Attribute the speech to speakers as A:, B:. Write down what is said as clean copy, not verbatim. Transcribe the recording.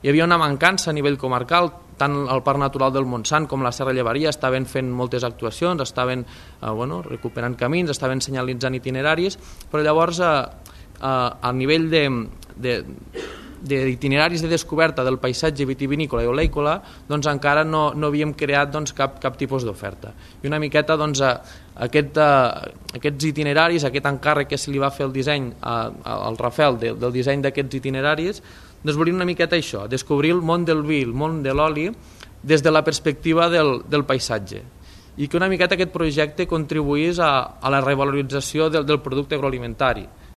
A: hi havia una mancança a nivell comarcal, tant el Parc Natural del Montsant com la Serra Llevaria estaven fent moltes actuacions, estaven recuperant camins, estaven senyalitzant itineraris, però llavors a nivell d'itineraris de descoberta del paisatge vitivinícola i oleícola doncs encara no havíem creat cap tipus d'oferta. I una miqueta aquests itineraris, aquest encàrrec que se li va fer el disseny al Rafael del disseny d'aquests itineraris, doncs volíem una miqueta això, descobrir el món del vi, el món de l'oli des de la perspectiva del paisatge, i que una miqueta aquest projecte contribuís a la revalorització del producte agroalimentari.